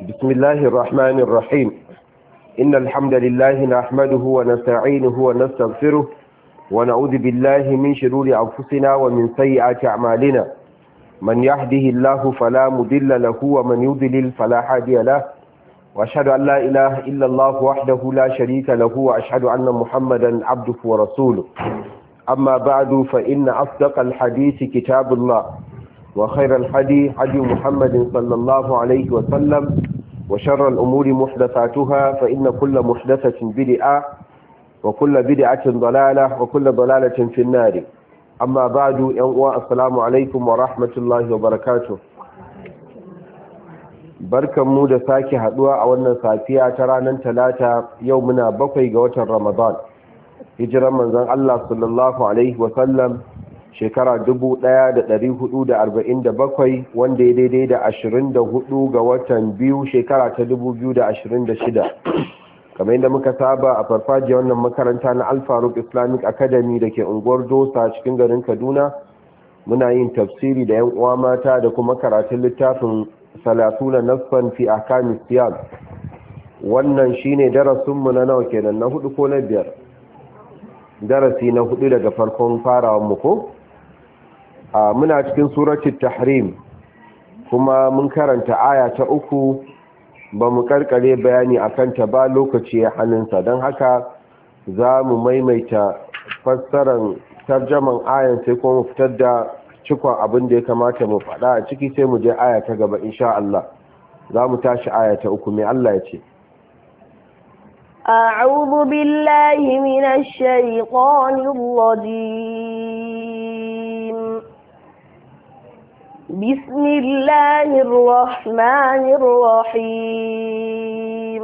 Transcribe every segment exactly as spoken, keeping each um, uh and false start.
بسم الله الرحمن الرحيم إن الحمد لله نحمده ونستعينه ونستغفره ونعوذ بالله من شرور أنفسنا ومن سيئات أعمالنا من يهده الله فلا مضل له ومن يضلل فلا هادي له وأشهد أن لا إله إلا الله وحده لا شريك له وأشهد أن محمدا عبده ورسوله أما بعد فإن أصدق الحديث كتاب الله وخير الحديث حديث محمد صلى الله عليه وسلم وشر الأمور محدثاتها فإن كل محدثة بدعة وكل بدعة ضلالة وكل ضلالة في النار أما بعد السلام عليكم ورحمة الله وبركاته barkan mu da sake haduwa a wannan safiya ta ranar talata yau muna bakwai ga watan Ramadan hijiran manzon Allah sallallahu alaihi wasallam shekara dubu ɗaya da ɗari hudu da arba'in da bakwai wanda ya daidai da ashirin da hudu ga watan biyu shekara ta dubu biyu da ashirin da shida kamar yadda muka saba a farfajiyar wannan makaranta na Al-Faruq Islamic Academy da ke unguwar Dosa cikin garin Kaduna muna yin tafsiri da yan uwa mata da kuma karatun littafin salatuna nasfan fi ahkamis siyam wannan shine darasin mu na nawa kenan na hudu ko na biyar darasi na hudu daga farkon farawan mu ko muna cikin suratul tahrim kuma mun karanta aya ta uku ba mu karkare bayani akan ta ba lokaci ya hannunsa don haka za mu maimaita fassarar tarjaman ayan sai kuma mu fitar da cikon abin da ya kamata mu faɗa a ciki sai mu je aya ta gaba insha Allah za mu tashi aya ta uku mai Allah ya ce أعوذ بالله من الشيطان الرجيم بسم الله الرحمن الرحيم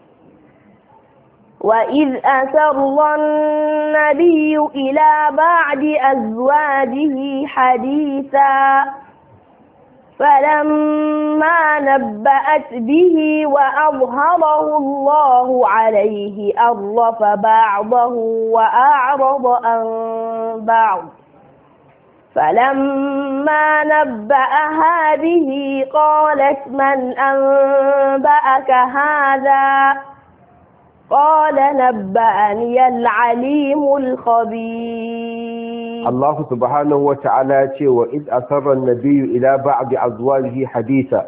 وإذ أسر النبي إلى بعض أزواجه حديثا فلما نبأت به وأظهره الله عليه أعرف بعضه وأعرض عن بعض فلما نبأها به قالت من أنبأك هذا قال نبأني العليم الخبير الله سبحانه وتعالى وإذ أسر النبي إلى بعض أزواجه حديثا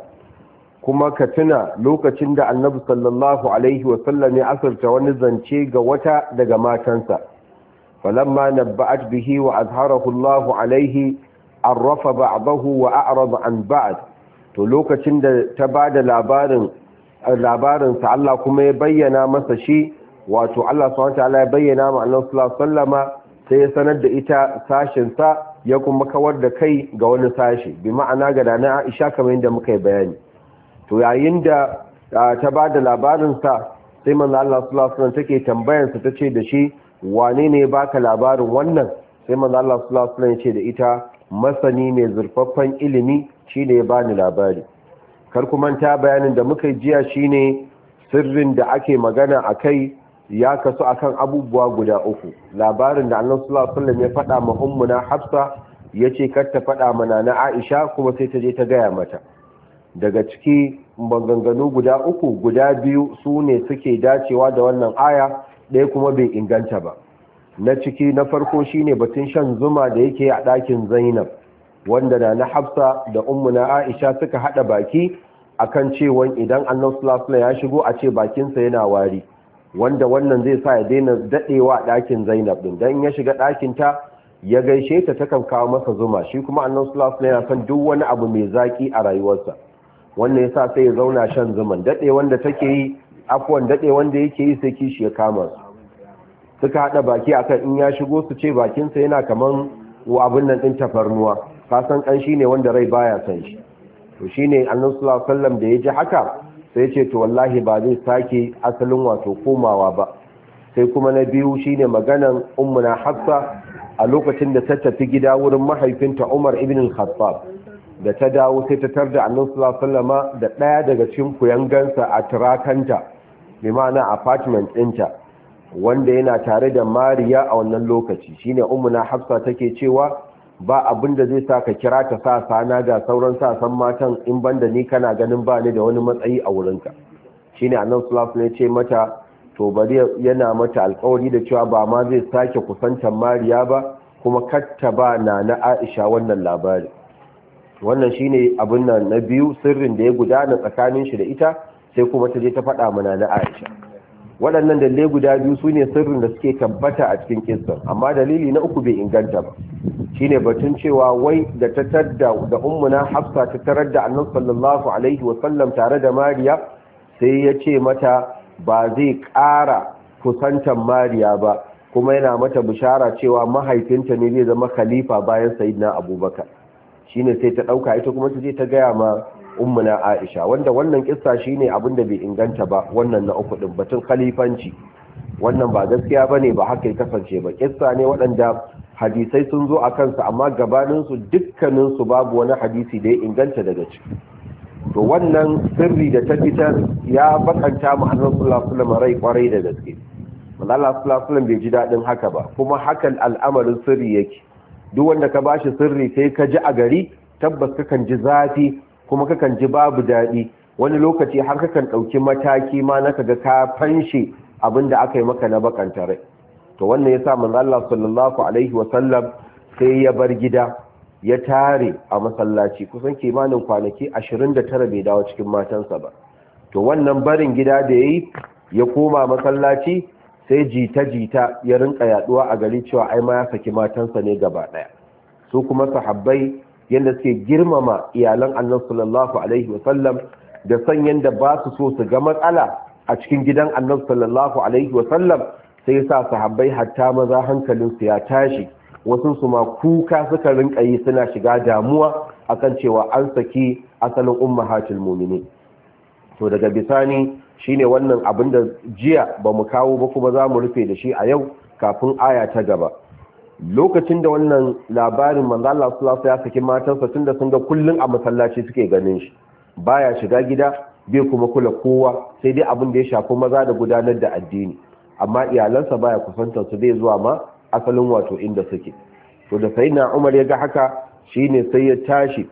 كما كتنا لوكacin da Annabi sallallahu alaihi wasallam ya asarta wani zance ga wata daga matansa falamma nabba'at bihi wa azharahu Allahu alaihi arrafa ba'dahu wa a'rada an ba'd to lokacin da ta bada labarin labarinsa Allah kuma ya bayyana masa shi wato Allah subhanahu wataala ya bayyana ma Annabi sallallahu alaihi wasallama sai ya sanar da ita sashin sa ya kuma kawar da kai ga wani sashi bi ma'ana ga dana Aisha kamar yadda muka yi bayani to yayin da ta bada labarin sa sai manzo Allah sallallahu alaihi wasallam take tambayar sa tace da shi wane ne baka labarin wannan sai manzo Allah sallallahu alaihi wasallam ya ce da ita masani mai zurfaffen ilimi shine ya bani labari kar ku manta bayanin da muka jiya shine sirrin da ake magana akai ya kasu akan abubuwa guda uku labarin da Annabi sallallahu alaihi wasallam ya faɗa ma ummuna Hafsa yace kar ta faɗa mana na Aisha kuma sai ta je ta gaya mata daga ciki maganganu guda uku guda biyu sune suke dacewa da wannan aya ɗaya kuma bai inganta ba na ciki na farko shine batun shan zuma da yake a ɗakin Zainab wanda da na Hafsa da ummuna Aisha suka hada baki akan cewa idan Annabi sallallahu alaihi ya shigo a ce bakin sa yana wari wanda wannan zai sa ya daina dadewa ɗakin Zainab din dan ya shiga ɗakin ta ya gaishe ta takan kawo masa zuma shi kuma Annabi sallallahu alaihi yana son duk wani abu mai zaki a rayuwarsa wannan yasa sai ya zauna shan zuman dade wanda take yi afwan dade wanda yake yi sai kishi ya kama su suka hada baki akan in ya shigo su ce bakin sa yana kaman abin nan din tafarnuwa kasan kanshi ne wanda rai baya san shi to shine Annabi sallallahu alaihi wasallam da yaji haka sai ce to wallahi ba zai sake asalin wato komawa ba sai kuma na biyu shine maganan ummuna Hafsa a lokacin da ta tafi gida wurin mahaifinta Umar ibn al-Khattab da ta dawo sai ta tarda Annabi sallallahu alaihi wasallam da daya daga cikin kuyangansa a tirakanta bi ma'ana apartment ɗinta wanda yana tare da Mariya a wannan lokaci shine ummuna Hafsa take cewa ba abin da zai sa ka kira ta sa sana ga sauran sasan matan in banda ni kana ganin ba ni da wani matsayi a wurinka. Shine annabi sallallahu alaihi wasallam ya ce mata to bari yana mata alƙawari da cewa ba ma zai sake kusantar Mariya ba kuma katta ba na na Aisha wannan labari. Wannan shine abin nan na biyu sirrin da ya gudana tsakanin shi da ita, sai kuma ta je ta faɗa mana na Aisha. Waɗannan dalilai guda biyu sune sirrin da suke tabbata a cikin kissan, amma dalili na uku bai inganta ba. Shine batun cewa wai da ta tadda da ummuna Hafsa ta tarar da Annabi sallallahu alaihi wasallam tare da Mariya, sai ya ce mata ba zai ƙara kusantar Mariya ba, kuma yana mata bishara cewa mahaifinta ne zai zama khalifa bayan Sayyidina Abubakar. Shine sai ta ɗauka ita kuma ta je ta gaya ma ummuna Aisha, wanda wannan kissa shine abin da bai inganta ba. Wannan na uku din batun khalifanci, wannan ba gaskiya bane, ba haka ya kasance ba. Kissa ne waɗanda hadisai sun zo a kansu, amma gabanin su dukkanin su babu wani hadisi da ya inganta daga ciki. To wannan sirri da ta fitar ya bakanta mu Annabi sallallahu alaihi wasallam rai kwarai da gaske. Allah sallallahu alaihi wasallam bai ji dadin haka ba, kuma hakan al'amarin sirri yake. Duk wanda ka bashi sirri sai ka ji a gari, tabbas kakan ji zafi kuma kakan ji babu dadi. Wani lokaci har kakan dauki mataki ma na kaga ka fanshe abinda aka yi maka na bakanta rai. To wannan yasa manzo Allah sallallahu alaihi wasallam sai ya bar gida, ya tare a masallaci kusan kimanin kwanaki ashirin da tara bai dawo cikin matansa ba. To wannan barin gida da yayi ya koma masallaci, sai jita-jita ya rinka yaduwa a gari cewa ai ma ya saki matansa ne gaba daya. Su kuma sahabbai yanda suke girmama iyalan Annabi sallallahu alaihi wasallam da san yanda ba su so su ga matsala a cikin gidan Annabi sallallahu alaihi wasallam, sai sa sahabbai hatta maza hankalin su ya tashi, wasu su ma kuka suka rinka yi suna shiga damuwa akan cewa an saki asalin ummahatul mu'minin. To daga bisani shine wannan abin da jiya ba mu kawo ba kuma za mu rufe da shi a yau kafin aya ta gaba. Lokacin da wannan labarin manzo Allah sallallahu alaihi wasallam ya saki matansa, tunda sun ga kullun a masallaci suke ganin shi, baya shiga gida, bai kuma kula kowa, sai dai abin da ya shafi maza da gudanar da addini, amma iyalansa baya kusantar su, bai zuwa ma asalin wato inda suke. To da sayyidina Umar ya ga haka, shine sai ya tashi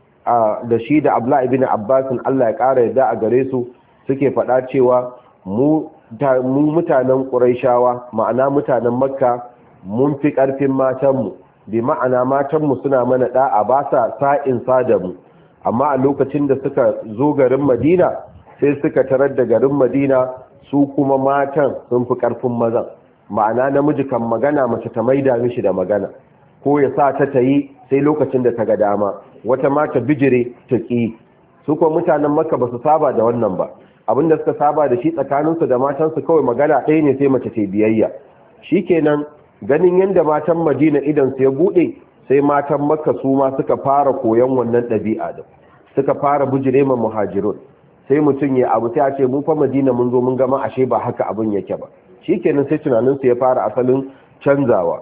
da shi da Abdullah ibn Abbas Allah ya kara yadda a gare su, suke faɗa cewa mu mutanen Qurayshawa, ma'ana mutanen Makka, mun fi ƙarfin matanmu, bi ma'ana matanmu suna mana da'a, ba sa sa'in sa da mu. Amma a lokacin da suka zo garin Madina, sai suka tarar da garin Madina su kuma matan sun fi ƙarfin mazan, ma'ana namiji kan magana mace ta maida mishi da magana, ko ya sa ta tayi sai lokacin da ta ga dama, wata mata bijire ta ƙi. Su kuma mutanen Makka ba su saba da wannan ba, abinda suka saba da shi tsakaninsu da matansu kawai magana ɗaya ne sai mace ta biyayya. Shikenan ganin yadda matan Madina idan su ya buɗe, sai matan Makka su ma suka fara koyon wannan ɗabi'a da suka fara bijire ma muhajirun. Sai mutum ya abu sai a ce mu fa Madina mun zo mun gama ashe ba haka abin yake ba. Shikenan sai tunaninsu ya fara asalin canzawa.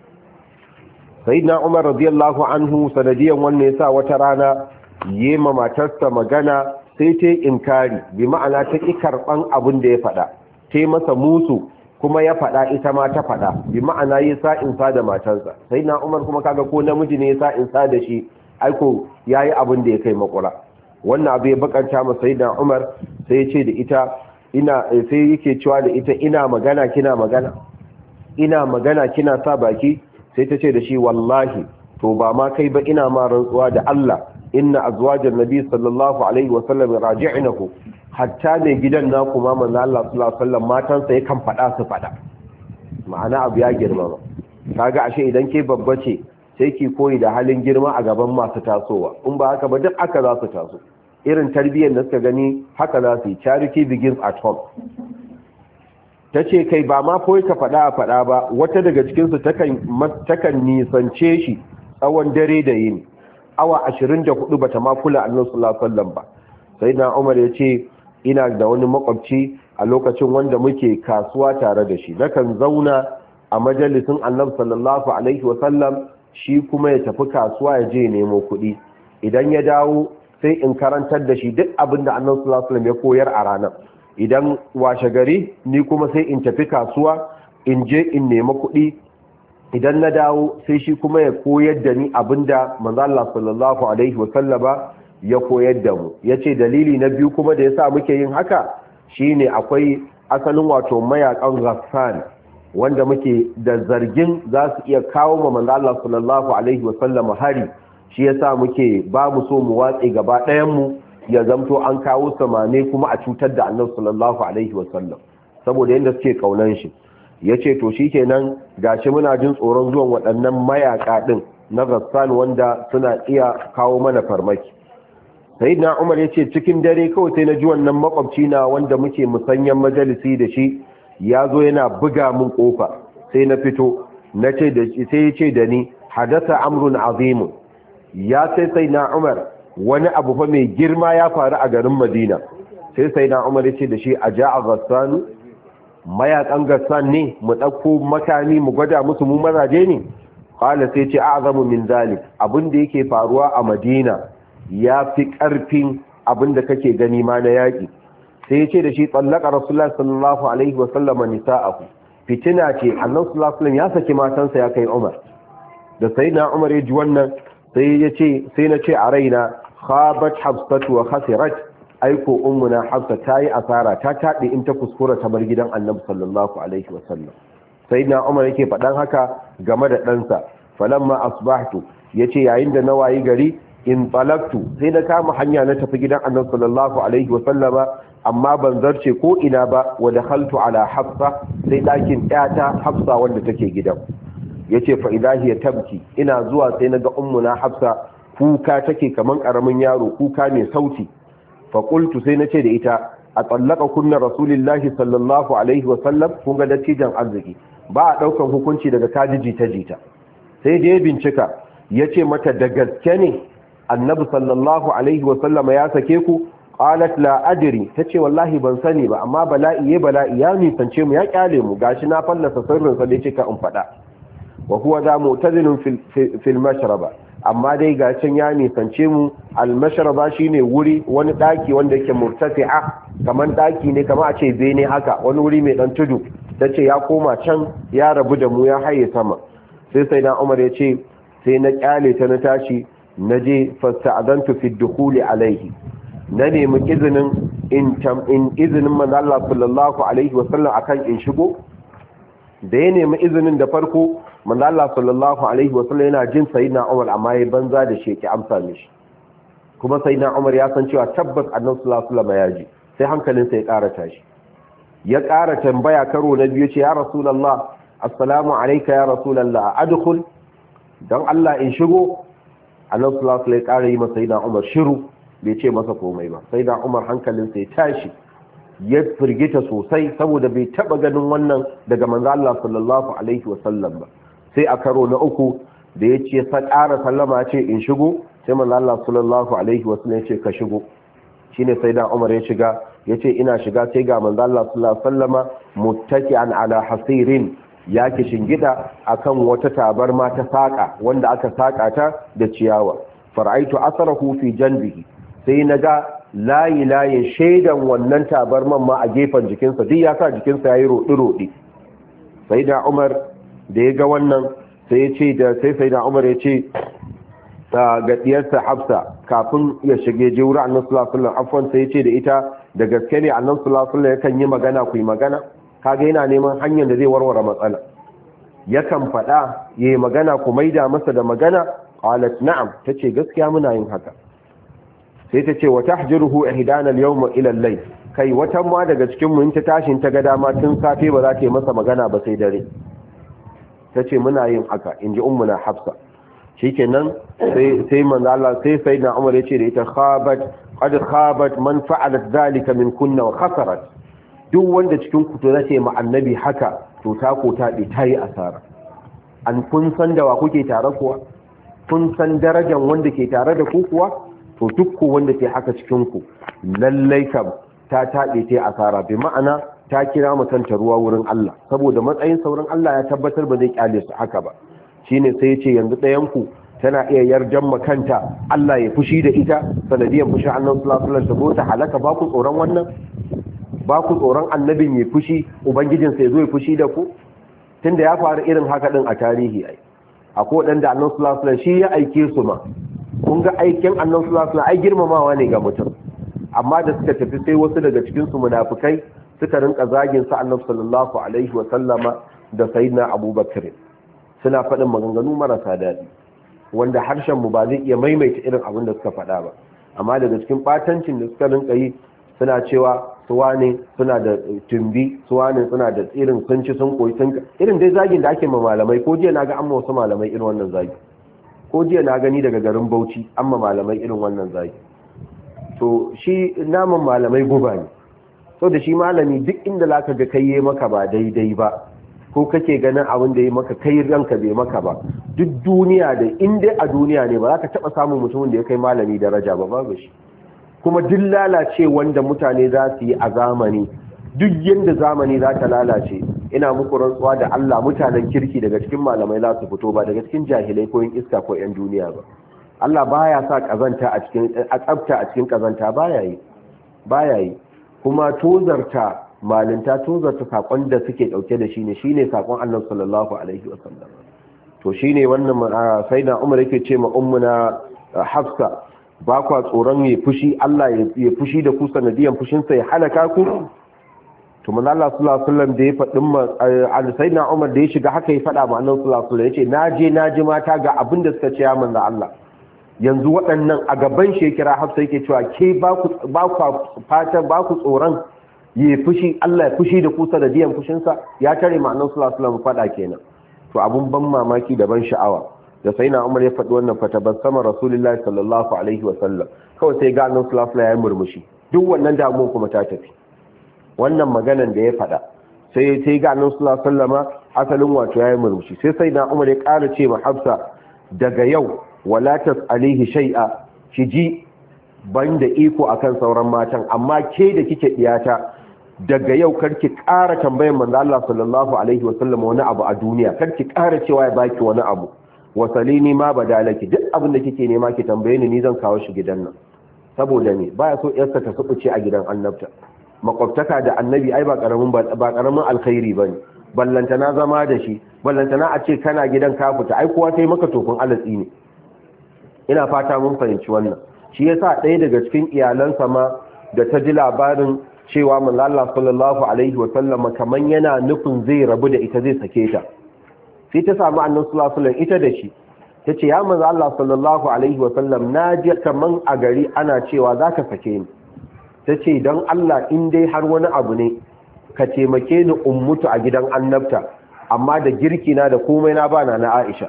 Sayyidina Umar radiyallahu anhu sanadiyan wannan yasa wata rana yema matarsa magana, sai ta inkari, bi ma'ana ta ki karban abin da ya faɗa, ta masa musu kuma ya faɗa, ita ma ta faɗa, bi ma'ana yi sa'insa da matarsa. Sayyidina Umar kuma kaga ko namiji ne ya sa'insa da shi, aiko yayi abin da ya kai makura. Wannan abu ya bakanta masa Sayyidina Umar, sai ya ce da ita ina sai yake cewa da ita ina magana kina magana ina magana kina sa baki. Sai ta ce da shi wallahi to ba ma kai ba, ina ma rantsuwa da Allah, inna azwajan nabi sallallahu alaihi wasallam raji'nahu, hatta ne gidan na kuma manzo Allah sallallahu alaihi wasallam matansa yakan fada su fada, ma'ana abu ya girma ba. Kaga ashe idan ke babba ce sai ki koyi da halin girma a gaban masu tasowa, in ba haka ba duk aka za su taso, irin tarbiyyar da suka gani haka za su yi. Charity begins at home. Ta ce kai ba ma koyi ka faɗa a faɗa ba, wata daga cikinsu takan nisance shi tsawon dare da yini, awa ashirin da hudu bata ma kula Annabi sallallahu alaihi wasallam ba. Sai na Umar ya ce ina da wani makwabci a lokacin wanda muke kasuwa tare da shi, nakan zauna a majalisin Annabi sallallahu alaihi wasallam, shi kuma ya tafi kasuwa ya je nemo kuɗi. Idan ya dawo sai in karantar da shi duk abin da Annabi sallallahu alaihi wasallam ya koyar a ranar. Idan washe gari ni kuma sai in tafi kasuwa, in je in nemi kuɗi, idan na dawo sai shi kuma ya koyar da ni abinda manzo Allah sallallahu alaihi wasallama ya koyar da mu yace dalili na biyu kuma da yasa muke yin haka shine akwai asalin wato mayakan Ghassan wanda muke da zargin za su iya kawo ma manzo Allah sallallahu alaihi wasallama hari shi yasa muke ba mu so mu watse gaba ɗayan mu ya zamto an kawo samane kuma a cutar da Annabi sallallahu alaihi wasallam saboda yanda suke kaunan shi yace to shikenan gashi muna jin tsoron zuwan waɗannan mayaka din na Ghassan wanda suna iya kawo mana farmaki. Sayyidina Umar yace cikin dare kawai sai na ji wannan makwabci na wanda muke musanyan majalisi da shi yazo yana buga mun kofa sai na fito nace da sai yace da ni hadatha amrun azim ya sai Sayyidina Umar wani abu fa mai girma ya faru a garin Madina. Sai Sayyidina Umar yace da shi aja'a Ghassan mayakan Ghassan ne mu dauko makami mu gwada musu mu mazaje ne. Qala sai ce a'zamu min zalik abinda yake faruwa a Madina ya fi ƙarfin abinda kake gani ma na yaƙi. Sai ya ce da shi tsallaka Rasulullah sallallahu alaihi wa sallam nisa'ahu fitina ce Annabi sallallahu alaihi ya saki matansa ya kai Umar. Da sayyidina Umar ya ji wannan sai ya ce sai na ce a raina khabat Hafsatu wa khasirat aiko ummuna Hafsa tayi asara ta taɗe in ta kuskura ta bar gidan Annabi sallallahu alaihi wa sallam. Sayyidina Umar yake faɗan haka game da ɗansa falamma asbahtu yace yayin da na wayi gari in talaktu sai na kama hanya na tafi gidan Annabi sallallahu alaihi wa sallama amma ban zarce ko ina ba wa dakhaltu ala Hafsa sai dakin ɗata Hafsa wanda take gidan yace fa idahi tabki ina zuwa sai naga ummuna Hafsa kuka take kaman karamin yaro kuka mai sauti fa qultu sai nace da ita a tsallaka kunna rasulullahi sallallahu alaihi wa sallam kun ga dattijan arziki ba a daukan hukunci daga kaji jita jita sai je bincika yace mata da gaske ne annabi sallallahu alaihi wa sallam ya sake ku qalat la adri tace wallahi ban sani ba amma bala'i ya bala'i ya nisance mu ya kyale mu gashi na fallasa sirrin sa da yake ka in fada wa huwa za mu'tazilun fil fil mashraba amma dai gashin ya nisance mu al mashraba shine wuri wani daki wanda yake murtafi'a kaman daki ne kamar a ce bene haka wani wuri mai dan tudu tace ya koma can ya rabu da mu ya haye sama sai sai dan Umar ya ce sai na kyale ta na tashi naje fasta'adantu fi dukhuli alaihi na nemi izinin in tam in izinin manzo Allah sallallahu alaihi wasallam akan in shigo da ya nemi izinin da farko manzo Allah sallallahu alaihi wasallam yana jin sayyidina Umar amma ya banza da shi yake amsa mishi kuma sayyidina Umar ya san cewa tabbas annabi sallallahu alaihi wasallam ya ji sai hankalinsa ya ƙara tashi ya ƙara tambaya karo na biyu ce ya rasulullah assalamu alayka ya rasulullah adkhul dan Allah in shigo annabi sallallahu alaihi wasallam ya ƙara yi masa sayyidina Umar shiru bai ce masa komai ba sai da Umar hankalinsa ya tashi ya firgita sosai saboda bai taba ganin wannan daga manzo Allah sallallahu alaihi wasallam ba sai a karo na uku da ya ce sa ƙara sallama ce in shigo sai manzo Allah sallallahu alaihi wasallam ya ce ka shigo shine sai da Umar ya shiga ya ce ina shiga sai ga manzo Allah sallallahu alaihi wasallama muttaki'an ala hasirin ya ki shingida akan wata tabarma ta saka wanda aka saka ta da ciyawa fara'aitu asarahu fi janbihi sai na ga layi-layin shaidan wannan tabarman ma a gefen jikinsa duk ya sa jikinsa ya yi roɗi-roɗi sai da umar da ya ga wannan sai ya ce da sai sai da umar ya ce ga diyarsa hafsa kafin ya shige je wurin annan sulasulun afon sai ya ce da ita da gaske ne annan sulasulun ya kan yi magana ku yi magana kaga yana neman hanyar da zai warware matsala yakan faɗa ya yi magana ku maida masa da magana qalat na'am tace gaskiya muna yin haka sai ta ce wa tahjuruhu ihdana al-yawma ila al-layl kai watan ma daga cikin mu in ta tashin ta ga dama tun safe ba za ta yi masa magana ba sai dare tace muna yin haka inji ummuna hafsa shikenan sai sai manzo Allah sai sayyidina Umar ya ce da ita khabat qad khabat man fa'alat dhalika min kunna wa khasarat duk wanda cikin ku to zace ma annabi haka to ta ko ta bi tayi asara an kun san da wa kuke tare kuwa kun san darajar wanda ke tare da ku kuwa to dukku wanda ke haka cikinku lallai kam ta taɓe ta asara bi ma'ana ta kira mutanta ruwa wurin Allah saboda matsayin saurin Allah ya tabbatar ba zai kyale su haka ba shine sai ya ce yanzu ɗayanku tana iya yardan makanta Allah ya fushi da ita sanadiyar fushi annabi sallallahu alaihi wasallam ta halaka ba ku tsoron wannan ba ku tsoron annabin ya fushi ubangijin sa ya zo ya fushi da ku tunda ya faru irin haka din a tarihi ai akwai wadanda Annabi sallallahu alaihi wasallam shi ya aike su ma kun ga aikin Annabi sallallahu alaihi wasallam ai girmamawa ne ga mutum amma da suka tafi sai wasu daga cikin su munafikai suka rinka zagin sa Annabi sallallahu alaihi wasallama da sayyidina Abubakar suna faɗin maganganu marasa daɗi wanda harshen mu ba zai iya maimaita irin abin da suka faɗa ba amma daga cikin batancin da suka rinka yi suna cewa suwane suna da tumbi suwane suna da tsirin sun ci sun koyi sun irin dai zagin da ake ma malamai ko jiya naga amma wasu malamai irin wannan zagi ko jiya na gani daga garin Bauchi amma malamai irin wannan zagi to shi naman malamai guba ne so da shi malami duk inda zaka ga kai maka ba daidai ba ko kake ganin abin da ya maka kai ranka bai maka ba duk duniya da inda a duniya ne ba za ka taba samun mutumin da ya kai malami daraja ba babu shi kuma duk lalace wanda mutane za su yi a zamani duk yanda zamani za ta lalace ina muku rantsuwa da Allah mutanen kirki daga cikin malamai za su fito ba daga cikin jahilai ko yin iska ko yan duniya ba Allah baya sa kazanta a cikin a tsafta a cikin kazanta baya yi baya yi kuma tozarta malinta tozarta sakon da suke dauke da shi ne shine sakon Annabi sallallahu alaihi wasallam to shine wannan sayyidina Umar yake ce ma ummuna Hafsa ba kwa tsoron ya fushi Allah ya fushi da ku sanadiyan fushin sa ya halaka ku to manzo Allah sallallahu alaihi wasallam da ya fadin ma sayyidina Umar da ya shiga haka ya fada ma Annabi sallallahu alaihi wasallam yace naje naji mata ga abin da suka ce ya manzo Allah yanzu waɗannan a gaban shi kira Hafsa yake cewa ke ba ku ba ku fata ba ku tsoron ya fushi Allah ya fushi da ku sanadiyan fushin sa ya tare ma Annabi sallallahu alaihi wasallam fada kenan to abun ban mamaki da ban sha'awa da sai na Umar ya faɗi wannan fatabassama Rasulullahi sallallahu alaihi wasallam kawai sai ga Annabi sallallahu alaihi wasallam ya murmushi duk wannan damuwar kuma ta tafi wannan maganan da ya faɗa sai sai ga Annabi sallallahu alaihi wasallama asalin wato ya murmushi sai sai na Umar ya ƙara ce ma Hafsa daga yau wala tasalihi shay'a ki ji banda iko akan sauran matan amma ke da kike diyata daga yau karki ƙara tambayar manzo Allah sallallahu alaihi wasallam wani abu a duniya karki ƙara cewa ya baki wani abu wasalini ma badalaki duk abin da kike nema ki tambaye ni ni zan kawo shi gidan nan saboda ne baya so yarsa ta subuce a gidan annabta makwabtaka da annabi ai ba karamin ba karamin alkhairi bane ballanta na zama da shi ballanta na a ce kana gidan ka fita ai kowa sai maka tofin alatsi ne ina fata mun fahimci wannan shi yasa ɗaya daga cikin iyalansa ma da ta ji labarin cewa manzo Allah sallallahu alaihi wa sallam kaman yana nufin zai rabu da ita zai sake ta sai ta samu Annabi sallallahu alaihi wa sallam ita da shi tace ya manzo Allah sallallahu alaihi wa sallam naji kaman a gari ana cewa zaka sake ni tace dan Allah in dai har wani abu ne ka taimake ni ummutu a gidan annabta amma da girki na da komai na bana na Aisha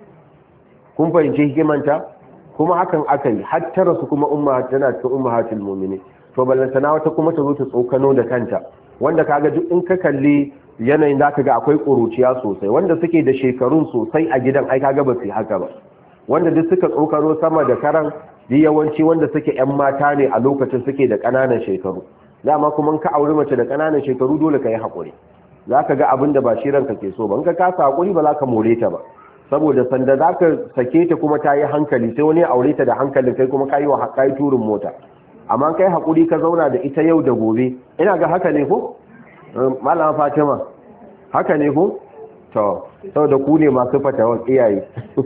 kun fahimci hikimanta kuma hakan aka yi har tara su kuma umma tana cikin ummahatul mu'minin to ballantana wata kuma ta zo ta tsokano da kanta wanda kaga duk in ka kalli yanayin da ga akwai ƙuruciya sosai wanda suke da shekarun sosai a gidan ai kaga ba su haka ba wanda duk suka tsokaro sama da karan di yawanci wanda suke yan mata ne a lokacin suke da ƙananan shekaru dama kuma ka auri mace da ƙananan shekaru dole ka yi haƙuri za ka ga abin da ba shi ranka ke so ba in ka kasa haƙuri ba za ka more ta ba saboda sanda za ka sake ta kuma ta yi hankali sai wani ya aure ta da hankalin kai kuma ka yi wa ka yi turin mota amma kai haƙuri ka zauna da ita yau da gobe ina ga haka ne ko malama Fatima haka ne ko to saboda ku ne masu fatawan iyaye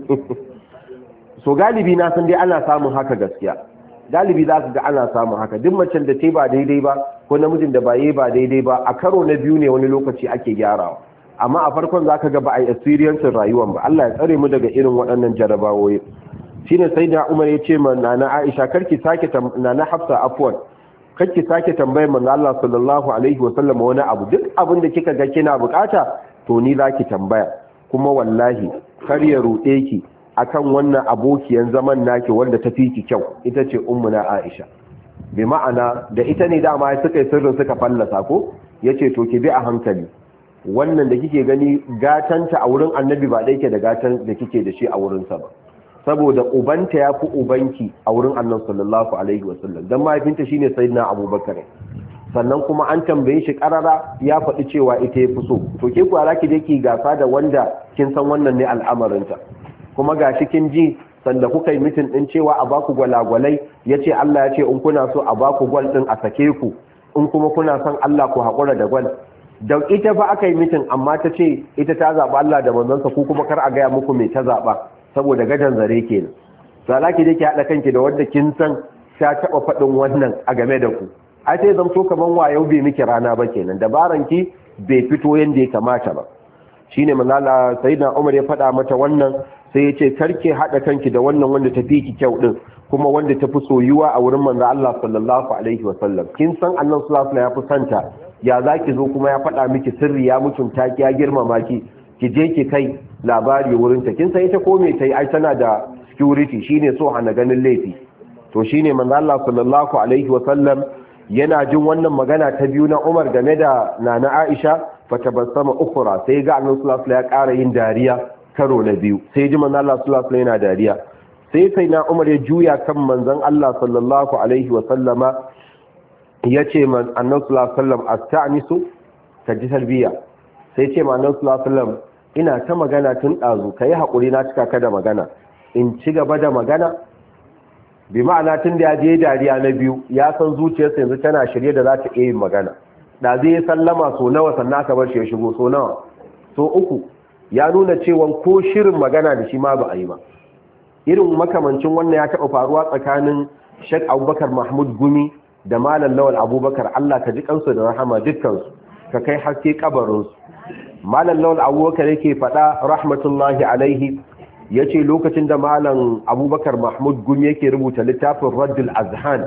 so galibi na san dai ana samun haka gaskiya galibi za ka ga ana samun haka duk macen da ta ba daidai ba ko namijin da ba yi ba daidai ba a karo na biyu ne wani lokaci ake gyarawa amma a farkon za ka ga ba a yi experience rayuwan ba Allah ya tsare mu daga irin waɗannan jarabawoyi shine sai da Umar ya ce ma nana Aisha karki sake nana Hafsa afwan karki sake tambayar manzo Allah sallallahu alaihi wasallam wani abu duk abin da kika ga kina bukata to ni zaki tambaya kuma wallahi kar ya rude ki akan wannan abokiyan zaman naki wanda tafi ki kyau ita ce ummuna Aisha bi ma'ana da ita ne dama suka yi sirrin suka fallasa ko yace to ki bi a hankali wannan da kike gani gatanta a wurin annabi ba da yake da gatan da kike da shi a wurinsa ba saboda ubanta ya fi ubanki a wurin annabi sallallahu alaihi wasallam dan mahaifinta shine sayyidina abubakar sannan kuma an tambaye shi karara ya faɗi cewa ita ya fi so to ke ku alaki da yake gasa da wanda kin san wannan ne al'amarinta kuma gashi kin ji sanda kuka yi mitin din cewa a baku gwalagwalai yace Allah ya ce in kuna so a baku gwal din a sake ku in kuma kuna son Allah ku haƙura da gwal da ita fa aka yi mitin amma ta ce ita ta zaɓa Allah da manzansa ko kuma kar a gaya muku mai ta zaɓa saboda gadan zare kenan salaki da ke haɗa kanki da wanda kin san ta taɓa faɗin wannan a game da ku ai sai zamto kaman wayau bai miki rana ba kenan dabaran ki bai fito yanda ya kamata ba shine manala sayyidina Umar ya faɗa mata wannan sai ya ce karke haɗa kanki da wannan wanda ta fi ki kyau din kuma wanda ta fi soyuwa a wurin manzo Allah sallallahu alaihi wa sallam kin san Allah sallallahu alaihi ya fi santa ya zaki zo kuma ya faɗa miki sirri ya mutunta ki ya girmama ki ki je ki kai labari wurin ta kin san ita ko me tai ai tana da security shine so hana ganin laifi to shine manzo Allah sallallahu alaihi wa sallam yana jin wannan magana ta biyu na Umar game da nana Aisha fatabassama ukhra sai ga Annabi sallallahu alaihi ya ƙara yin dariya karo na biyu sai ji manzo Allah sallallahu alaihi yana dariya sai sai na Umar ya juya kan manzon Allah sallallahu alaihi wa sallama yace man Annabi sallallahu alaihi wasallam asta'nisu kaji talbiya sai ce man Annabi sallallahu alaihi wasallam ina ta magana tun dazu kai hakuri na cika ka da magana in ci gaba da magana bi ma'ana tun da ya je dariya na biyu ya san zuciyarsa yanzu tana shirye da za ta iya yin magana da zai sallama so nawa sannan aka bar shi ya shigo so nawa so uku ya nuna cewa ko shirin magana da shi ma ba a yi ba irin makamancin wannan ya taɓa faruwa tsakanin Sheikh Abubakar Mahmud Gumi da Malam Lawal Abubakar Allah ka ji kansu da rahama dukkansu ka kai haske kabarinsu Malam Lawal Abubakar yake faɗa rahmatullahi alaihi yace lokacin da Malam Abubakar Mahmud Gumi yake rubuta littafin Raddul Azhan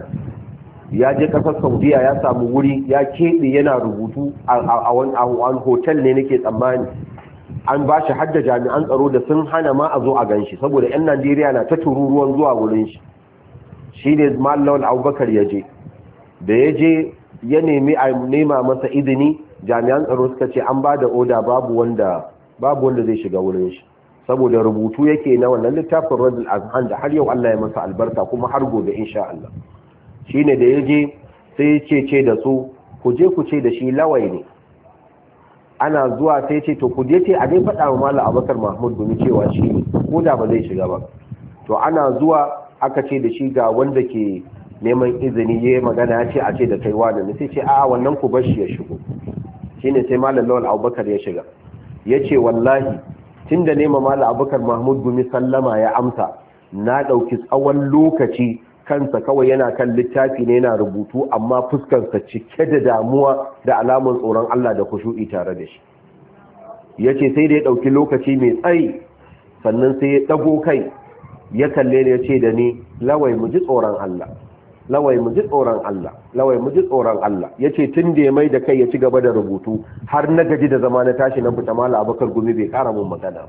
ya je kasar Saudiya ya samu wuri ya keɓe yana rubutu a wani hotel ne nake tsammani an ba shi hadda jami'an tsaro da sun hana ma a zo a gan shi saboda 'yan Najeriya na ta tururuwan zuwa wurin shi shi ne Malam Abubakar ya je da ya je ya nemi a nema masa izini jami'an tsaro suka ce an ba da oda babu wanda babu wanda zai shiga wurin shi saboda rubutu yake na wannan littafin Raddul Azhan da har yau Allah ya masa albarka kuma har gobe insha Allah shine da ya je sai ya ce ce da su ku je ku ce da shi lawai ne ana zuwa sai ce to ku je ce a dai faɗa wa Malam Abubakar Mahmud Gumi cewa shi ne ko da ba zai shiga ba to ana zuwa aka ce da shi ga wanda ke neman izini yayi magana ya ce a ce da kai wani sai ce a wannan ku bar shi ya shigo shine sai Malam Lawal Abubakar ya shiga yace wallahi tunda nema Malam Abubakar Mahmud Gumi sallama ya amsa na dauki tsawon lokaci kansa kawai yana kan littafi ne yana rubutu amma fuskarsa cike da damuwa da alamun tsoron Allah da kushu'i tare da shi yace sai da ya dauki lokaci mai tsayi sannan sai ya dago kai ya kalle ne yace da ni lawai mu ji tsoron Allah lawai mu ji tsoron Allah lawai mu ji tsoron Allah yace tun da ya mai da kai ya ci gaba da rubutu har na gaji da zama na tashi na fita Malam Abubakar Gumi bai kara mun magana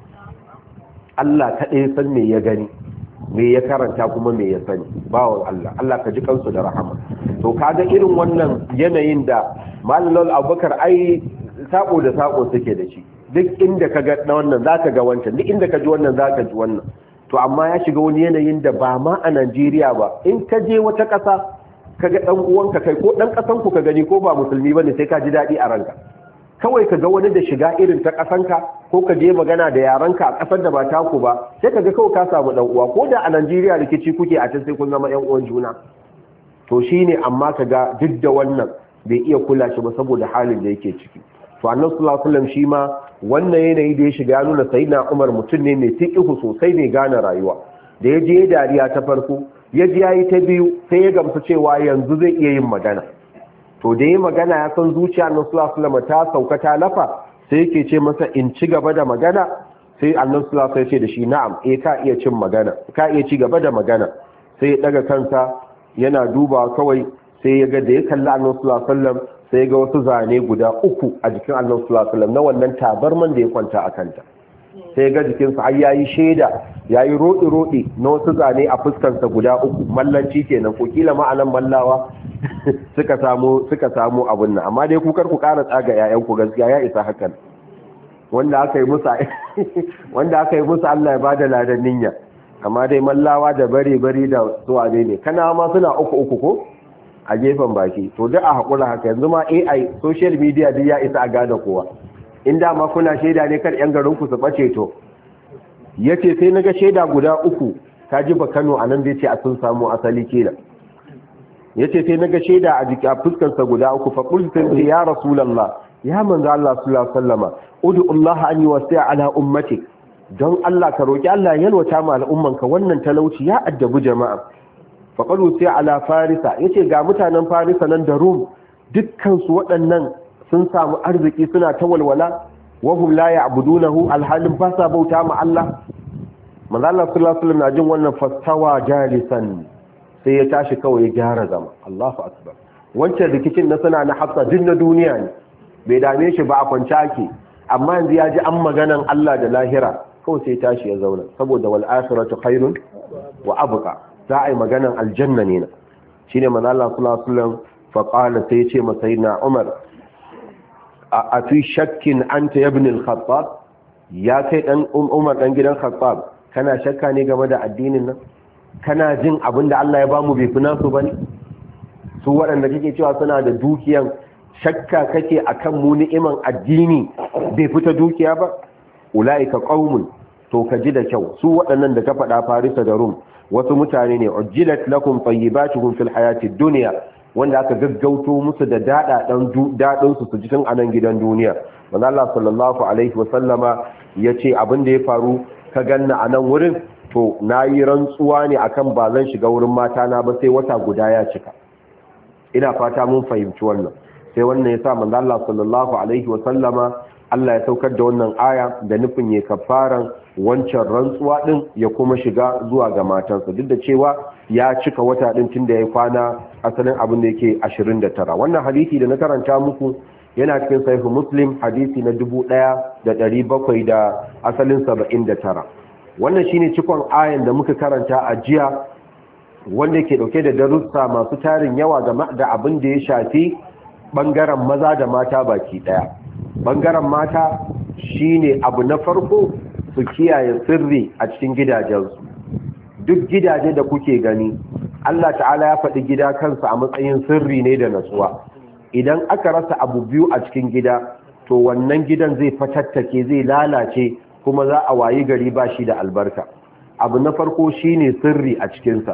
Allah kaɗai san me ya gani me ya karanta kuma me ya sani bawon Allah Allah ka ji kansu da rahama to kaga irin wannan yanayin da Malam Abubakar ai sako da sako suke da shi duk inda ka ga wannan zaka ga wancan duk inda ka ji wannan zaka ji wannan to amma ya shiga wani yanayin da ba ma a Najeriya ba in ka je wata ƙasa ka ga dan uwanka kai ko dan ƙasan ku ka gani ko ba musulmi bane sai ka ji dadi a ranka kawai ka ga wani da shiga irin ta ƙasanka ko ka je magana da yaranka a ƙasar da ba taku ba sai ka ga kawai ka samu ɗan uwa ko da a Najeriya rikici kuke a can sai kun zama ƴan uwan juna to shine amma ka ga duk da wannan bai iya kula shi ba saboda halin da yake ciki to Annabi sallallahu alaihi wasallam shi ma wannan yanayi da ya shiga ya nuna sayyidina Umar mutum ne mai fiqhu sosai mai gane rayuwa da ya je dariya ta farko ya ji yayi ta biyu sai ya gamsu cewa yanzu zai iya yin magana to da yi magana ya san zuciya na sulasulam ta sauka ta lafa sai yake ce masa in ci gaba da magana sai annan sulasulam ya ce da shi na'am eh ka iya cin magana ka iya ci gaba da magana sai ya daga kansa yana dubawa kawai sai ya ga da ya kalli annan sulasulam sai ya ga wasu zane guda uku a jikin annan sulasulam na wannan tabarman da ya kwanta a kanta sai ya ga jikinsa har yayi shaida yayi roɗi-roɗi na wasu zane a fuskarsa guda uku mallanci kenan ko kila ma'anan mallawa suka samu suka samu abun nan amma dai kukar ku ƙara tsaga yayan ku gaskiya ya isa hakan wanda aka yi musu wanda aka yi musu Allah ya bada ladan niyya amma dai mallawa da bare bare da zuwa ne ne kana ma suna uku uku ko a gefen baki to duk a hakura haka yanzu ma A I social media duk ya isa a gane kowa inda ma kuna shaida ne kar yan garin ku su bace to yace sai naga shaida guda uku kaji ba Kano anan zai ce a sun samu asali kila yace sai naga shaida a jiki a fuskar sa guda uku fa qultu ya rasulullah ya manzo Allah sallallahu alaihi wasallama ud'u Allah an yuwasi'a ala ummati don Allah ka roki Allah ya yalwata ma al'ummanka wannan talauci ya addabi jama'a faqalu sai ala farisa yace ga mutanen farisa nan da rum dukkan su waɗannan sun samu arziki suna ta walwala wahum la ya'budunahu alhalin ba sa bauta ma Allah manzo Allah sallallahu alaihi wasallam na jin wannan fastawa jalisan sai ya tashi kawai ya gyara zama Allahu akbar wancan rikicin na sana na hafsa din na duniya ne bai dame shi ba a kwance ake amma yanzu ya ji an maganan Allah da lahira kawai sai tashi ya zauna saboda wal akhiratu khairun wa abqa za a yi maganan aljanna ne shine manzo Allah sallallahu alaihi wasallam fa qala sai ya ce masa sayyidina Umar a fi shakkin anta ibn al-Khattab ya kai dan Umar dan gidan Khattab kana shakka ne game da addinin nan kana jin abinda Allah ya bamu bai fi nasu bane su waɗanda kake cewa suna da dukiyan shakka kake akan mu ni'iman addini bai fita dukiya ba ulaika qaumun to ka ji da kyau su waɗannan da ka faɗa Farisa da Rum wasu mutane ne ujjilat lakum tayyibatuhum fil hayatid dunya wanda aka gaggauto musu da dadadan dadin su su ji tun anan gidan duniya manzo Allah sallallahu alaihi wa sallama yace abin da ya faru ka ganna anan wurin to nayi rantsuwa ne akan ba zan shiga wurin mata na ba sai wata guda ya cika ina fata mun fahimci wannan sai wannan yasa manzo Allah sallallahu alaihi wa sallama Allah ya saukar da wannan aya da nufin ya kafaran wancan rantsuwa din ya kuma shiga zuwa ga matansa duk da cewa ya cika wata din tunda ya kwana asalin abin da yake ashirin da tara wannan hadisi da na karanta muku yana cikin sahih Muslim hadisi na dubu ɗaya da ɗari bakwai da asalin saba'in da tara wannan shine cikon ayan da muka karanta a jiya wanda ke dauke da darussa masu tarin yawa game da abin da ya shafi bangaren maza da mata baki daya bangaren mata shine abu na farko su kiyaye sirri a cikin gidajensu duk gidaje da kuke gani Allah ta'ala ya faɗi gida kansa a matsayin sirri ne da natsuwa idan aka rasa abu biyu a cikin gida to wannan gidan zai fatattake zai lalace kuma za a wayi gari ba shi da albarka abu na farko shine sirri a cikinsa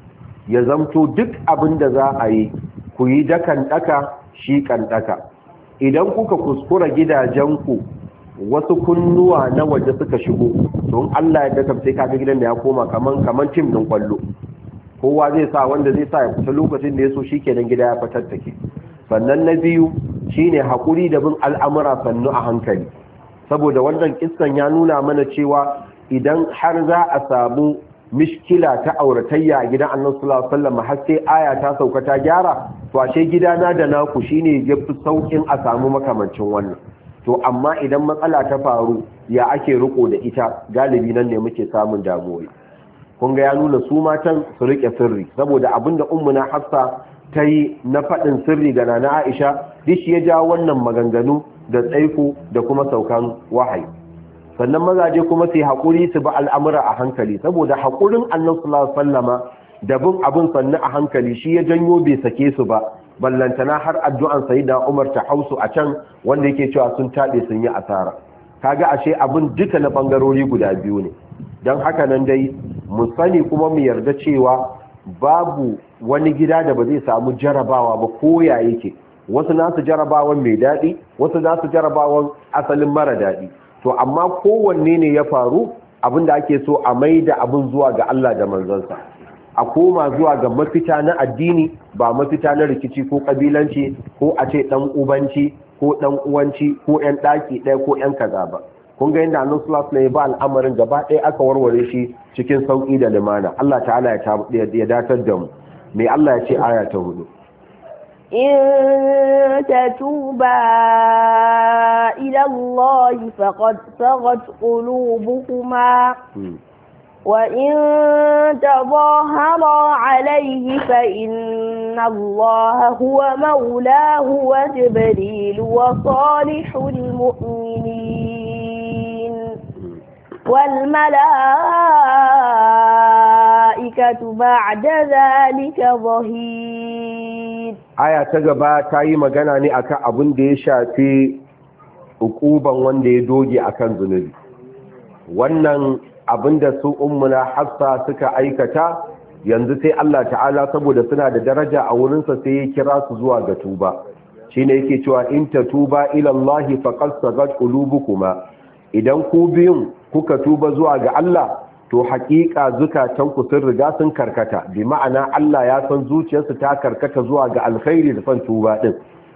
ya zamto duk abin da za a yi ku yi dakan daka shi kan daka idan kuka kuskura gidajenku wasu kunnuwa na waje suka shigo don Allah ya daka sai kaga gidan da ya koma kaman kaman tim din kwallo kowa zai sa wanda zai sa ya fita lokacin da ya so shikenan gida ya fatattake sannan na biyu shine hakuri da bin al'amura sannu a hankali saboda wannan kissan ya nuna mana cewa idan har za a samu mishkila ta auratayya a gidan Annabi sallallahu alaihi wasallam har sai aya ta sauka ta gyara to ashe gidana da naku shine yafi saukin a samu makamancin wannan to amma idan matsala ta faru ya ake riko da ita galibi nan ne muke samun damuwa kun ga ya nuna su matan su rike sirri saboda abinda ummuna Hafsa ta yi na faɗin sirri ga nana Aisha dishi ya ja wannan maganganu da tsaiko da kuma saukan wahayi sannan mazaje kuma sai haƙuri su ba al'amura a hankali saboda haƙurin Annabi sallallahu alaihi wasallama da bin abin sannu a hankali shi ya janyo bai sake su ba ballantana har addu'an sayyida Umar ta hausu a can wanda yake cewa sun taɗe sun yi asara kaga ashe abin duka na bangarori guda biyu ne don haka nan dai mu sani kuma mu yarda cewa babu wani gida da ba zai samu jarabawa ba ko ya yake wasu nasu jarabawan mai daɗi wasu nasu jarabawan asalin mara daɗi to amma kowanne ne ya faru abinda ake so a maida abin zuwa ga Allah da manzansa a koma zuwa ga mafita na addini ba mafita na rikici ko kabilanci ko a ce dan ubanci ko dan uwanci ko yan daki ɗaya ko yan kaza ba kun ga yadda Annabi sallallahu alaihi wasallam ba al'amarin gaba ɗaya aka warware shi cikin sauki da limana Allah ta'ala ya ya datar da mu me Allah ya ce aya ta hudu إن تتوبا إلى الله فقد صغت قلوبكما وإن تظاهرا عليه فإن الله هو مولاه وجبريل وصالح المؤمنين والملائكة بعد ذلك ظهير aya ta gaba ta yi magana ne akan abin da ya shafi ukuban wanda ya doge akan zunubi wannan abin da su ummuna Hafsa suka aikata yanzu sai Allah ta'ala saboda suna da daraja a wurinsa sai ya kira su zuwa ga tuba shine yake cewa in tatuba ila Allah faqad sagat qulubukuma idan ku biyun kuka tuba zuwa ga Allah to haƙiƙa zukatanku sun riga sun karkata bi ma'ana Allah ya san zuciyarsu ta karkata zuwa ga alkhairi da san tuba din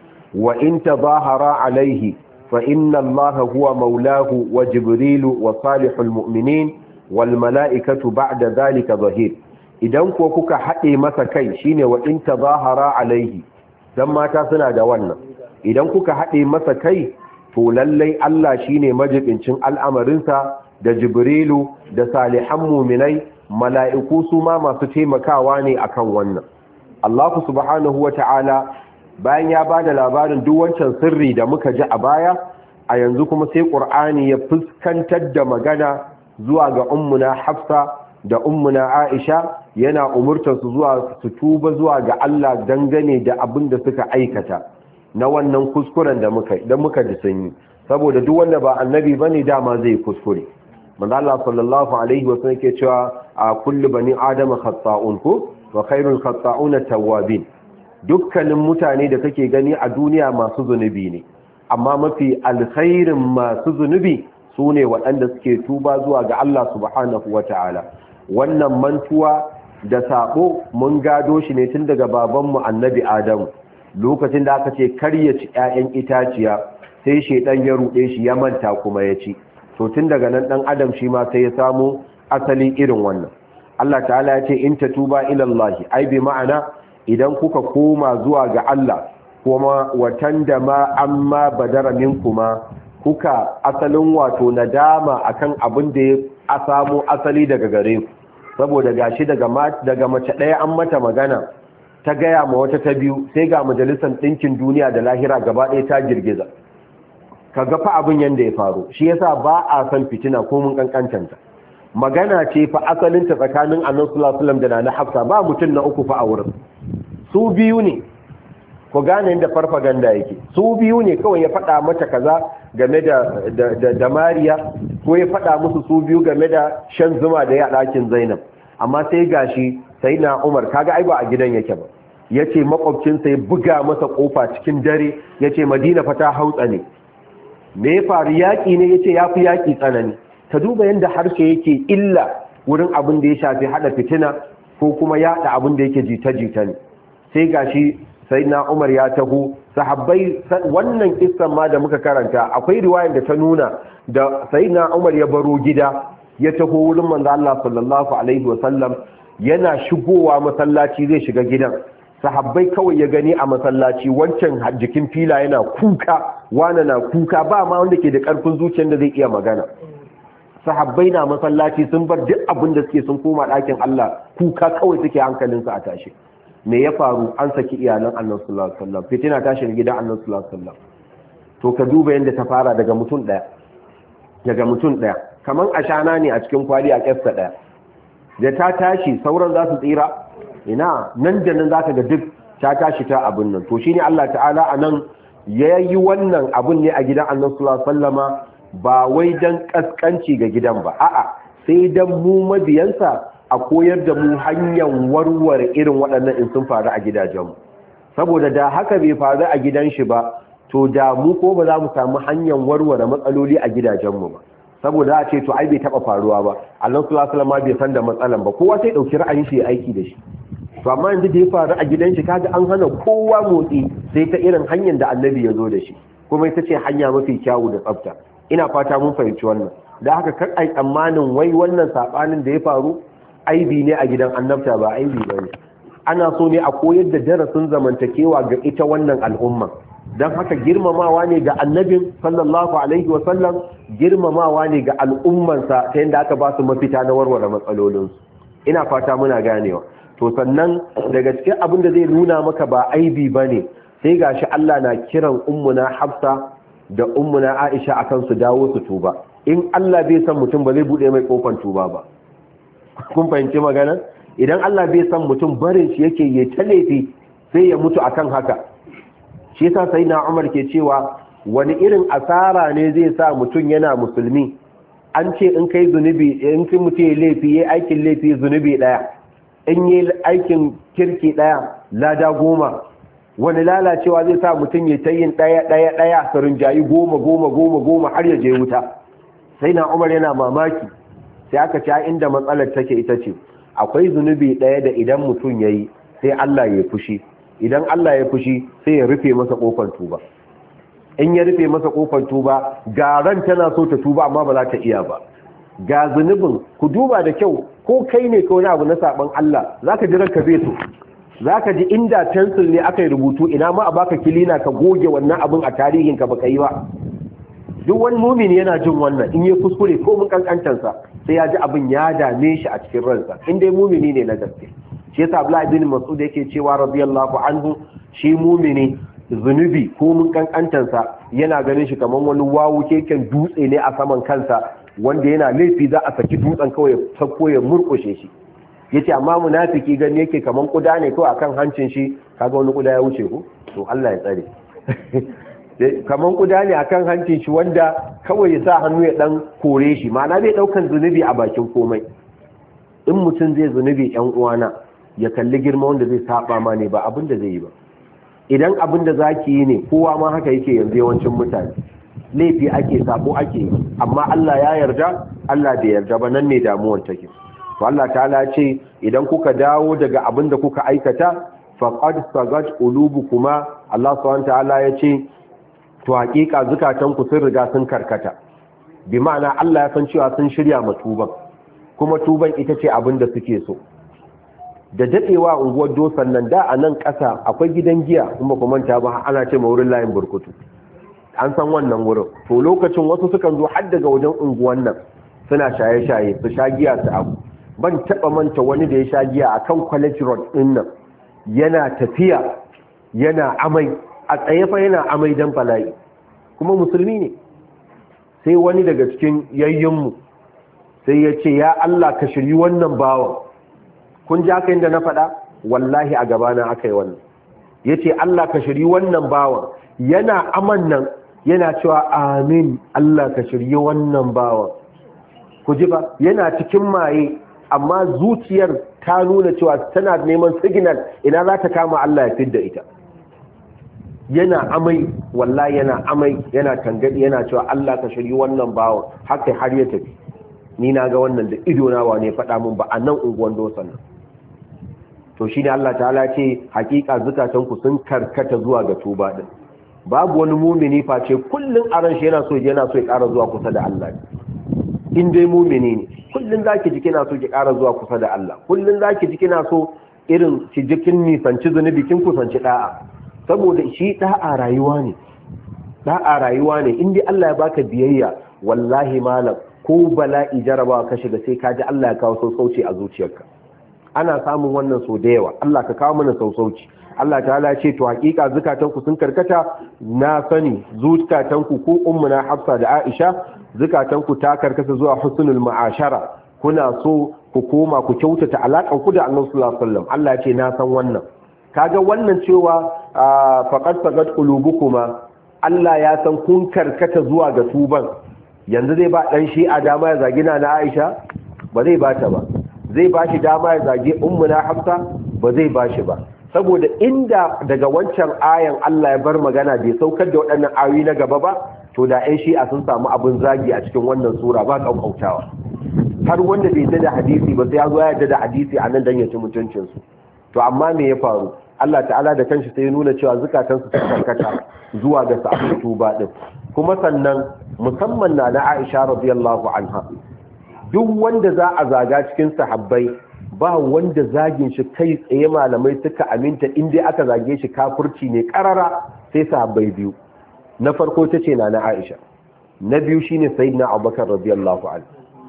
wa in tazahara alaihi fa inna Allah huwa maulahu wa jibrilu wa salihul mu'minin wal mala'ikatu ba'da zalika zahir idan ko kuka haɗe masa kai shine wa in tazahara alaihi dan mata suna da wannan idan kuka haɗe masa kai to lallai Allah shine majibincin al'amarinsa da jibrilu da salihan muminai mala'iku su ma masu taimakawa ne akan wannan Allah subhanahu wata'ala bayan ya bada labarin duk wancan sirri da muka ji a baya a yanzu kuma sai Qur'ani ya fuskantar da magana zuwa ga ummuna Hafsa da ummuna Aisha yana umurtar su zuwa su tuba zuwa ga Allah dangane da abin da suka aikata na wannan kuskuren da muka da muka ji sanyi saboda duk wanda ba annabi bane dama zai kuskure manzo Allah sallallahu alaihi wasallam yake cewa a kullu bani adama khata'un ku wa khairul khata'una tawwabin dukkanin mutane da kake gani a duniya masu zunubi ne amma mafi alkhairin masu zunubi sune waɗanda suke tuba zuwa ga Allah subhanahu wataala wannan mantuwa da sabo mun gado shi ne tun daga babanmu annabi Adamu lokacin da aka ce kar ya ci ƴaƴan itaciya sai shedan ya rude shi ya manta kuma ya ci to tun daga nan dan adam shi ma sai ya samu asali irin wannan Allah ta'ala ya ce in tatuba ila Allah ai bi ma'ana idan kuka koma zuwa ga Allah kuma watanda ma amma badara minkuma kuka asalin wato nadama akan abin da ya samu asali daga gare ku saboda gashi daga daga mace daya an mata magana ta gaya ma wata ta biyu sai ga majalisar ɗinkin duniya da lahira gaba ɗaya ta girgiza ka ga fa abin yanda ya faru shi yasa ba a san fitina ko mun kankantanta magana ce fa asalin ta tsakanin Annabi sallallahu alaihi wasallam da Nana Hafsa ba mutum na uku fa a wurin su biyu ne ko gane inda farfaganda yake su biyu ne kawai ya faɗa mata kaza game da da da Mariya ko ya faɗa musu su biyu game da shan zuma da ya ɗakin Zainab amma sai gashi sai na Umar kaga ai ba a gidan yake ba yace makwabcinsa ya buga masa kofa cikin dare yace Madina fa ta hautsa ne me ya faru yaki ne yace yafi yaki tsanani ta duba yanda harshe yake illa wurin abin da ya shafi hada fitina ko kuma yada abin da yake jita-jita ne sai gashi sai na Umar ya taho sahabbai wannan kissan ma da muka karanta akwai riwayar da ta nuna da sai na Umar ya baro gida ya taho wurin manzo Allah sallallahu alaihi wasallam yana shigowa masallaci zai shiga gidan sahabbai kawai ya gani a masallaci wancan jikin fila yana kuka wani na kuka ba ma wanda ke da karfin zuciyar da zai iya magana sahabbai na masallaci sun bar duk abin da suke sun koma ɗakin Allah kuka kawai suke hankalinsu a tashi me ya faru an saki iyalan Annabi sallallahu alaihi wasallam fitina ta shiga gidan Annabi sallallahu alaihi wasallam to ka duba yanda ta fara daga mutum daya daga mutum daya kaman ashana ne a cikin kwali a kessa daya da ta tashi sauran za su tsira ina nan da nan zaka ga duk ta tashi ta abun nan to shine Allah ta'ala anan yayi wannan abun ne a gidan Annabi sallallahu alaihi wasallama ba wai dan kaskanci ga gidan ba a'a sai dan mu mabiyansa a koyar da mu hanyar warware irin waɗannan in sun faru a gidajenmu saboda da haka bai faru a gidan shi ba to da mu ko ba za mu samu hanyar warware matsaloli a gidajenmu ba saboda a ce to ai bai taba faruwa ba Allah sallallahu alaihi wasallam bai san da matsalan ba kowa sai dauki ra'ayin shi ya aiki da shi to amma yanzu da ya faru a gidan shi kaga an hana kowa motsi sai ta irin hanyar da Annabi ya zo da shi kuma ita ce hanya mafi kyawu da tsafta ina fata mun fahimci wannan da haka kar ai tsammanin wai wannan sabanin da ya faru aibi ne a gidan annabta ba aibi bane ana so ne a koyar da darasin zamantakewa ga ita wannan al'umma don haka girmamawa ne ga annabin sallallahu alaihi wasallam girmamawa ne ga al'ummansa ta yadda aka ba su mafita na warware matsalolinsu ina fata muna ganewa to sannan daga cikin abin da zai nuna maka ba aibi ba ne sai gashi Allah na kiran ummuna Hafsa da ummuna Aisha akan su dawo su tuba in Allah bai san mutum ba zai bude mai kofar tuba ba kun fahimci magana idan Allah bai san mutum barin shi yake yi ta laifi sai ya mutu akan haka shi yasa sai na Umar ke cewa wani irin asara ne zai sa mutum yana musulmi an ce in kai zunubi in kin mutu ya laifi yayi aikin laifi zunubi daya in yi aikin kirki daya lada goma wani lalacewa zai sa mutum ya tayin daya daya daya sarin jayi goma goma goma goma har ya je wuta. Sai na Umar yana mamaki, sai aka ce inda matsalar take ita ce akwai zunubi daya da idan mutum yayi sai Allah ya fushi, idan Allah ya fushi sai ya rufe masa kofar tuba. In ya rufe masa kofar tuba, garan tana so ta tuba amma ba za ta iya ba. Ga zunubin ku duba da kyau, ko kai ne ko wani abu na saban Allah zaka ji ranka bai so, zaka ji inda pencil ne aka yi rubutu ina ma a baka kilina ka goge wannan abin a tarihin ka baka yi ba. Duk wani mumini yana jin wannan, in ya kuskure ko mun kankantansa sai ya ji abin ya dame shi a cikin ransa, in dai mumini ne na gaske. Shi yasa Abdullah ibn Mas'ud yake cewa radiyallahu anhu, shi mumini zunubi ko mun kankantansa yana ganin shi kaman wani wawu keken dutse ne a saman kansa, wanda yana laifi za a saki dutsen kawai sako ya murkushe shi. Yace amma munafiki gani yake kaman kuda ne kawai akan hancin shi, kaga wani kuda ya wuce ku, to Allah ya tsare. Kaman kuda ne akan hancin shi wanda kawai ya sa hannu ya dan kore shi, ma'ana bai daukan zunubi a bakin komai. In mutum zai zunubi yan uwana ya kalli girma wanda zai saba ma ne ba abin da zai yi ba. Idan abin da zaki yi ne, kowa ma haka yake yanzu yawancin mutane, laifi ake sabo ake yi, amma Allah ya yarda, Allah bai yarda ba, nan ne damuwar take. To Allah ta'ala ce idan kuka dawo daga abin da kuka aikata faqad sagat qulubukuma, Allah subhanahu ta'ala ya ce to hakika zukatanku sun riga sun karkata, bi ma'ana Allah ya san cewa sun shirya ma tuban, kuma tuban ita ce abin da suke so. Da dadewa unguwar dosan nan da a nan ƙasa akwai gidan giya, kuma ku manta ba ana ce ma wurin layin burkutu, an san wannan wurin. To lokacin wasu sukan zo har daga wajen unguwan nan suna shaye-shaye, su sha giya su abu. Ban taɓa manta wani da ya sha giya a kan College Road ɗin nan, yana tafiya yana amai, a tsaye fa yana amai don bala'i, kuma musulmi ne. Sai wani daga cikin yayyinmu sai ya ce ya Allah ka shiryi wannan bawan. Kun ji haka inda na faɗa? Wallahi a gabana aka yi wannan. Ya ce Allah ka shiryi wannan bawan, yana aman nan yana cewa amin, Allah ka shiryi wannan bawan. Ku ji ba, yana cikin maye, amma zuciyar ta nuna cewa tana neman signal ina za ta kama Allah ya fidda ita. Yana amai, wallahi yana amai, yana tangadi, yana cewa Allah ka shiryi wannan bawan, haka har ya tafi. Ni na ga wannan da idona wa ne faɗa mun ba a nan unguwan dosan nan. To shi ne Allah ta'ala ce hakika zukatanku sun karkata zuwa ga tuba din. Babu wani mumini face kullun aran shi yana so yana so ya ƙara zuwa kusa da Allah. In dai mumini ne, kullun zaki ji kina so ki ƙara zuwa kusa da Allah. Kullun zaki ji kina so irin ki jikin nisanci zunubi kin kusanci da'a. Saboda shi da'a rayuwa ne. Da'a rayuwa ne. In dai Allah ya baka biyayya, wallahi malam ko bala'i jarabawa ka shiga sai ka ji Allah ya kawo sassauci a zuciyarka. Ana samun wannan so da yawa, Allah ka kawo mana sassauci. Allah ta'ala ce to hakika zukatanku sun karkata, na sani zukatanku ko ummuna Hafsa da Aisha zukatanku ta karkata zuwa husnul ma'ashara, kuna so ku koma ku kyautata alaƙar ku da Annabi sallallahu alaihi wasallam. Allah ya ce na san wannan. Kaga wannan cewa faqad sagat qulubukuma, Allah ya san kun karkata zuwa ga tuban. Yanzu zai ba dan shi a dama ya zagi na Aisha? Ba zai ba ta ba. Zai ba shi dama ya zagi ummuna Hafsa? Ba zai ba shi ba. Saboda inda daga wancan ayan Allah ya bar magana bai saukar da waɗannan ayoyi na gaba ba, to da ƴan shi'a sun samu abin zagi a cikin wannan sura ba kaukautawa. Har wanda bai yarda da hadisi ba sai ya zo ya yarda da hadisi a nan dan ya ci mutuncin su. To amma me ya faru? Allah ta'ala da kanshi sai ya nuna cewa zukatansu sun karkata zuwa ga sa'atu tuba din. Kuma sannan musamman na na Aisha radiyallahu anha, duk wanda za a zaga cikin sahabbai ba wanda zagin shi kai tsaye malamai suka aminta inda aka zage shi kafirci ne karara sai sahabbai biyu. Na farko tace na na Aisha, na biyu shine sayyidina Abubakar radiyallahu anhu.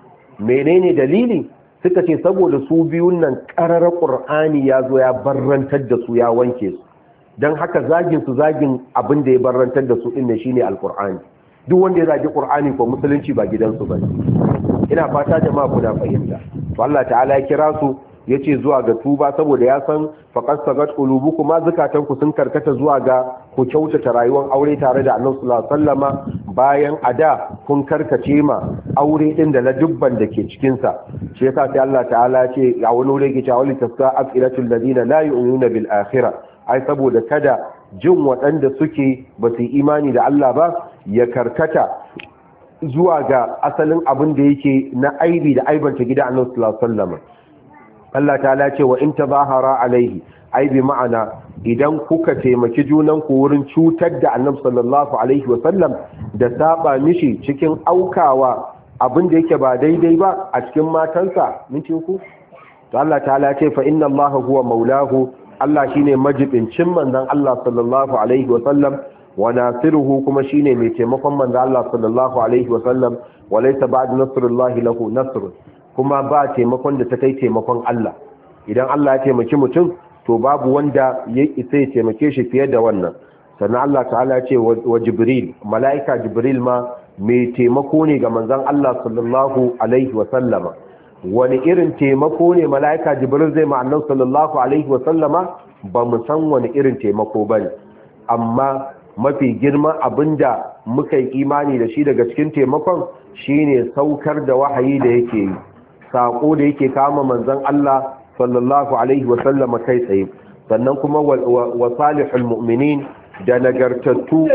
Menene dalili? Suka ce saboda su biyun nan karara Qur'ani ya zo ya barrantar da su ya wanke su, dan haka zagin su zagin abin da ya barrantar da su din ne shine alqur'ani. Duk wanda ya zagi Qur'ani ko musulunci ba gidansu bane. Ina fata jama'a kuna fahimta. To Allah ta'ala ya kira su yace zuwa ga tuba saboda ya san faqad sagat qulubukum, ma zakatanku sun karkata zuwa ga ku kyautata rayuwar aure tare da Annabi sallallahu alaihi wasallama, bayan ada kun karkace ma aure din da ladubban da ke cikin sa. Shi yasa sai Allah ta'ala ce ya wani wuri ke cewa wali tasqa aqilatul ladina la yu'minuna bil akhirah, ai saboda kada jin waɗanda suke ba su imani da Allah ba ya karkata zuwa ga asalin abin da yake na aibi da aibanta gida annabi sallallahu alaihi wasallam Allah ta'ala ce wa in tazahara alaihi aibi ma'ana idan kuka taimaki junan ku wurin cutar da annabi sallallahu alaihi wasallam da saba mishi cikin aukawa abin da yake ba daidai ba a cikin matansa mincin ku to Allah ta'ala ce fa inna Allah huwa maulahu Allah shine majibincin manzon Allah sallallahu alaihi wasallam wa nasiruhu kuma shine mai taimakon manzon Allah sallallahu alaihi wasallam wa laysa ba'da nasrullahi lahu nasr kuma ba taimakon da ta kai taimakon Allah idan Allah ya taimaki mutum to babu wanda ya isa ya taimake shi fiye da wannan sannan Allah ta'ala ce wa Jibril mala'ika Jibril ma mai taimako ne ga manzon Allah sallallahu alaihi wasallama wani irin taimako ne mala'ika Jibril zai ma annabi sallallahu alaihi wasallama ba mu san wani irin taimako bane amma mafi girman abinda muka yi imani da shi daga cikin taimakon shine saukar da wahayi da yake yi sako da yake kama manzon Allah sallallahu alaihi wasallama kai tsaye sannan kuma wa salihul mu'minin da nagartattu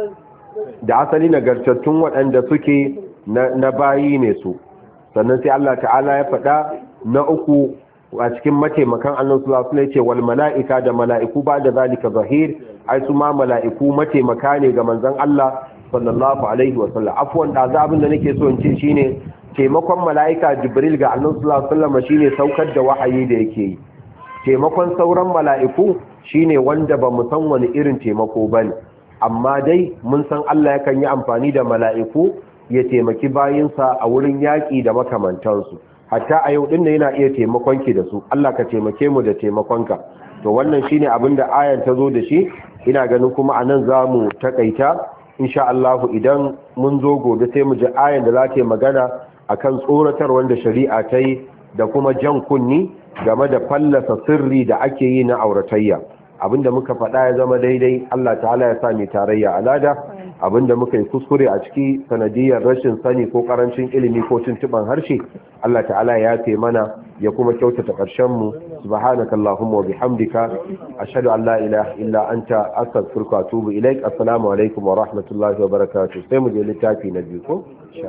da asali nagartattun waɗanda suke na bayi ne su sannan sai Allah ta'ala ya faɗa na uku a cikin mataimakan annabi sallallahu alaihi wasallam ce wal mala'ika da mala'iku ba da zalika zahir ai su ma mala'iku mataimaka ne ga manzon Allah sallallahu alaihi wasallam afwan da za abin da nake so in ce shine taimakon mala'ika Jibril ga annabi sallallahu alaihi wasallam shine saukar da wahayi da yake yi taimakon sauran mala'iku shine wanda ba mu san wani irin taimako bane amma dai mun san Allah yakan yi amfani da mala'iku ya taimaki bayinsa a wurin yaƙi da makamantansu hatta a yau dinnan yana iya taimakonki da su Allah ka taimake mu da taimakonka to wannan shine abin da ayan ta zo da shi ina ganin kuma anan zamu takaita insha Allah idan mun zo gobe sai mu ji ayan da za ta yi magana akan tsoratar wanda shari'a ta yi da kuma jan kunni game da fallasa sirri da ake yi na auratayya abinda muka faɗa ya zama daidai Allah ta'ala ya sa mu tarayya alada abinda muka yi kuskure a ciki sanadiyar rashin sani ko karancin ilimi ko tuntuban harshe Allah ta'ala ya yafe mana ya kuma kyautata ƙarshen mu subhanakallahumma wa bihamdika ashhadu an la ilaha illa anta astaghfiruka wa atubu ilaik assalamu alaikum wa rahmatullahi wa barakatuh sai mu je littafi na biyu ko insha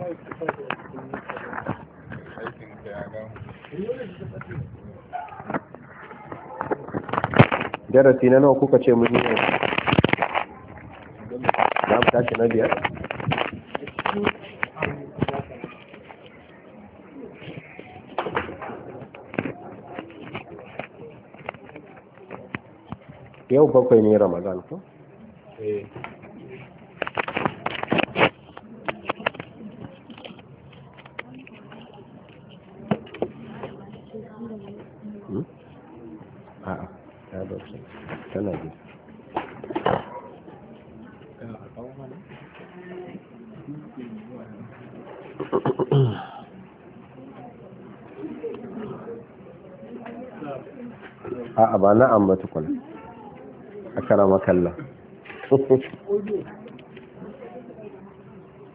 darasi na nawa kuka ce mun yi na tashi na biyar yau bakwai ne ramadan ko? eh a'a ya dauke tana ji a'a ba na amma tukuna akara makalla